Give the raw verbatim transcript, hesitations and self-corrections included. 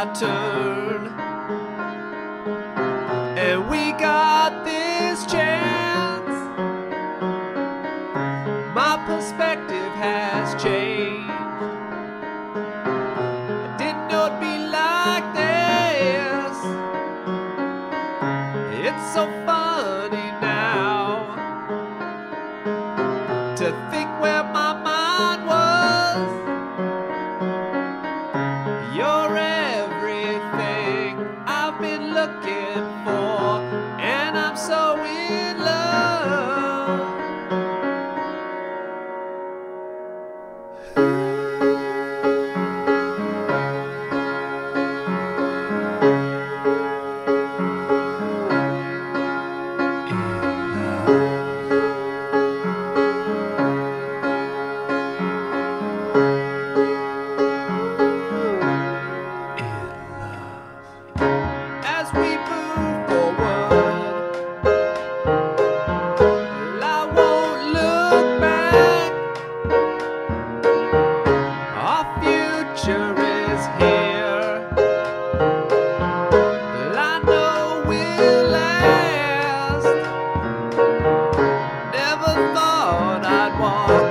our turn, and we got this chance. My perspective has changed. I didn't know it'd be like this. It's so funny now to think where my mind was. You're everything I've been looking for, and I'm so in love. As we move forward, I won't look back. Our future is here. I know we'll last. Never thought I'd walk